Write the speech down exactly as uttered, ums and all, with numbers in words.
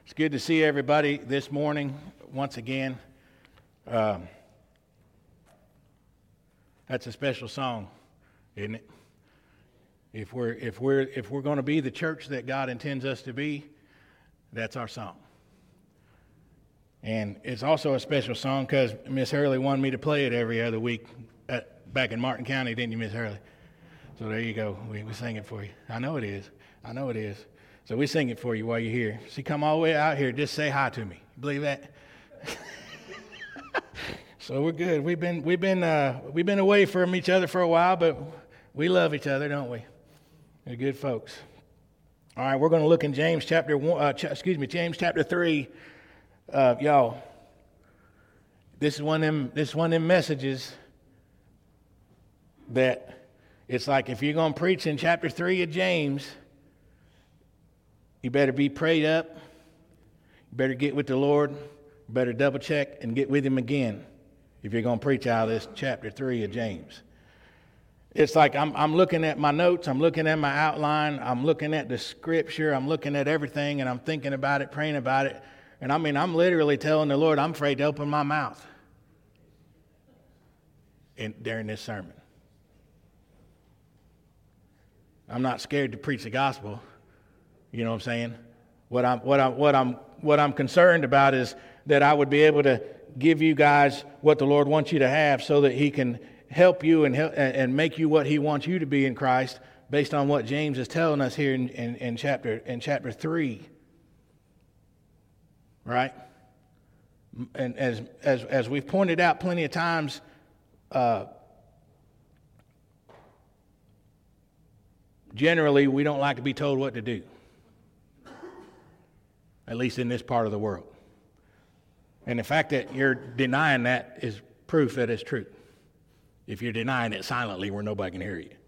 It's good to see everybody this morning once again. Um, that's a special song, isn't it? If we're if we're if we're going to be the church that God intends us to be, that's our song. And it's also a special song because Miss Hurley wanted me to play it every other week at, back in Martin County, didn't you, Miss Hurley? So there you go. We we sing it for you. I know it is. I know it is. So we sing it for you while you're here. She come all the way out here. Just say hi to me. You believe that? So we're good. We've been we've been uh, we've been away from each other for a while, but we love each other, don't we? We're good folks. All right, we're going to look in James chapter one. Uh, ch- excuse me, James chapter three. Uh, y'all, this is one of them. This is one of them messages that it's like if you're going to preach in chapter three of James, you better be prayed up. You better get with the Lord. You better double check and get with Him again if you're going to preach out of this chapter three of James. It's like I'm, I'm looking at my notes. I'm looking at my outline. I'm looking at the scripture. I'm looking at everything, and I'm thinking about it, praying about it. And I mean, I'm literally telling the Lord, I'm afraid to open my mouth in, during this sermon. I'm not scared to preach the gospel. You know what I'm saying? What I'm what I'm what I'm what I'm concerned about is that I would be able to give you guys what the Lord wants you to have, so that He can help you and help, and make you what He wants you to be in Christ, based on what James is telling us here in, in, in chapter in chapter three. Right? And as as as we've pointed out plenty of times, uh, generally we don't like to be told what to do. At least in this part of the world. And the fact that you're denying that is proof that it's true. If you're denying it silently where nobody can hear you.